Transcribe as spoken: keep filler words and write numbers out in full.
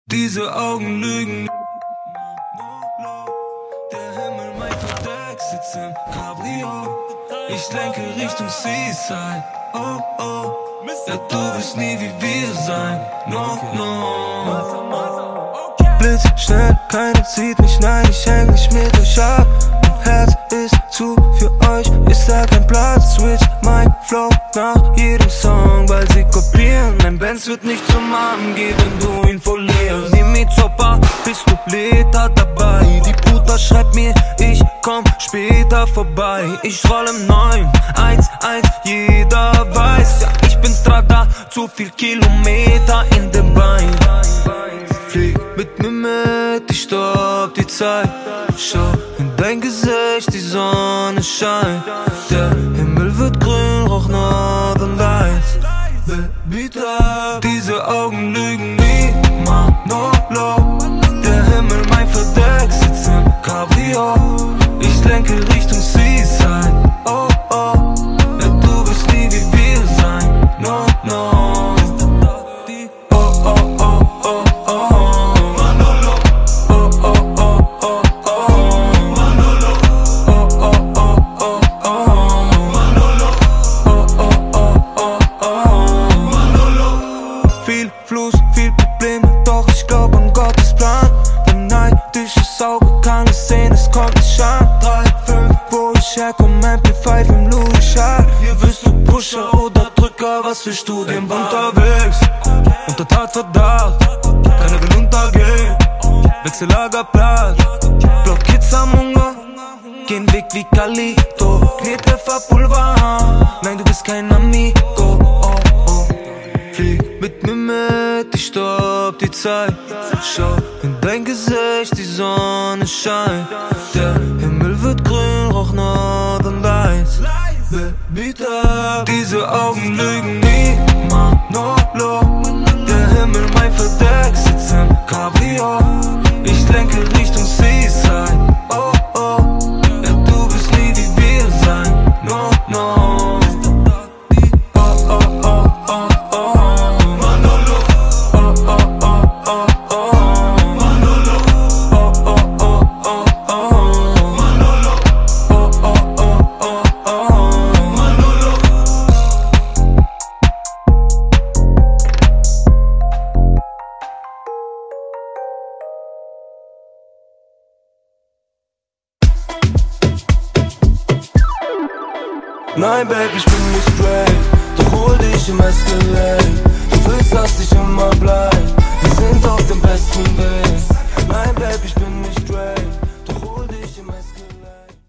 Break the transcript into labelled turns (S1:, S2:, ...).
S1: Diese Augen lügen. Der Himmel, mein Verdeck, sitzt im Cabrio. Ich lenke Richtung Seaside. Oh, oh. Ja, du wirst nie wie wir sein. No, no.
S2: Blitz schnell, keiner sieht mich, nein, ich häng nicht mit euch ab. Mein Herz ist zu für euch, ist da kein Platz. Switch mein Flow nach jedem Song, weil sie kopieren. Mein Benz wird nicht zum Arm gehen, wenn du ihn verlierst. Nimm mich Chopper, bist du Liter dabei. Die Puta schreibt mir, ich komm später vorbei. Ich roll im neun, eins, eins, jeder weiß. Ja, ich bin Strada, zu viel Kilometer in dem Bein. Flieg mit mir mit, ich stopp die Zeit. Schau in dein Gesicht, die Sonne scheint. Der Himmel wird grün, rauch Northern Lights. Baby, da diese Augen lügen nie, man, no low. Der Himmel, mein Verdeck, sitzt im Cabrio. Ich lenke Richtung Seaside, oh, oh. Ja, du wirst nie wie wir sein, no, no. Was für Studien unterwegs, unter Tatverdacht, keiner will untergehen. Wechsellagerplatz, Block Kids am Hunger, gehen Weg wie Kalito, Knetpfefferpulver, nein du bist kein Amigo, oh, oh. Flieg mit mir mit, ich stopp die Zeit. Schau in dein Gesicht, die Sonne scheint. Der Himmel wird grün, rauch Northern Lights. Baby, da diese Augen lügen nie, man, no low. Der Himmel, mein Verdeck, sitzt im Cabrio. Ich lenke Richtung Seaside, oh, oh. Ja, du wirst nie wie wir sein, no, no. Nein, Baby, ich bin nicht straight, doch hol dich im Escalade. Du willst, dass ich immer bleib. Wir sind auf